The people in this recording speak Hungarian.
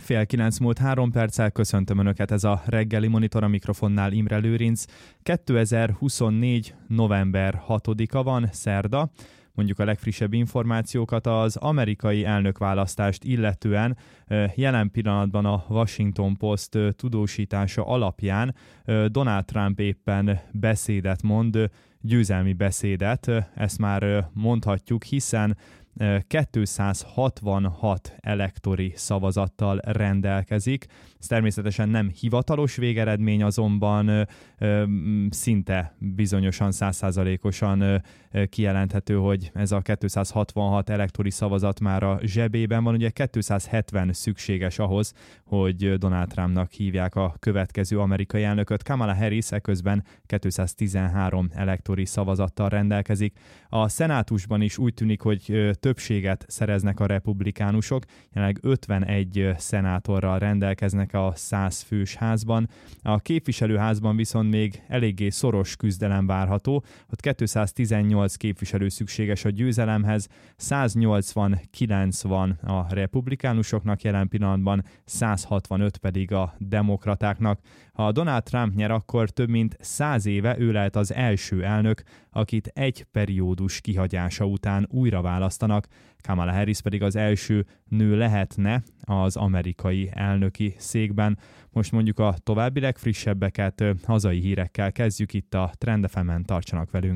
8:30 köszöntöm Önöket, ez a reggeli monitor, a mikrofonnál Imre Lőrinc. 2024. november 6-a van, szerda. Mondjuk a legfrissebb információkat az amerikai elnökválasztást illetően jelen pillanatban a Washington Post tudósítása alapján Donald Trump éppen beszédet mond, győzelmi beszédet, ezt már mondhatjuk, hiszen 266 elektori szavazattal rendelkezik. Ez természetesen nem hivatalos végeredmény, azonban szinte bizonyosan 100%-osan kijelenthető, hogy ez a 266 elektori szavazat már a zsebében van. Ugye 270 szükséges ahhoz, hogy Donald Trumpnak hívják a következő amerikai elnököt. Kamala Harris eközben 213 elektori szavazattal rendelkezik. A szenátusban is úgy tűnik, hogy többséget szereznek a republikánusok, jelenleg 51 szenátorral rendelkeznek a 100 fős házban. A képviselőházban viszont még eléggé szoros küzdelem várható, ott 218 képviselő szükséges a győzelemhez, 189 van a republikánusoknak jelen pillanatban, 165 pedig a demokratáknak. Ha Donald Trump nyer, akkor több mint 100 éve ő lehet az első elnök, akit egy periódus kihagyása után újra választanak. Kamala Harris pedig az első nő lehetne az amerikai elnöki székben. Most mondjuk a további legfrissebbeket hazai hírekkel kezdjük itt a Trend FM-en, tartsanak velünk.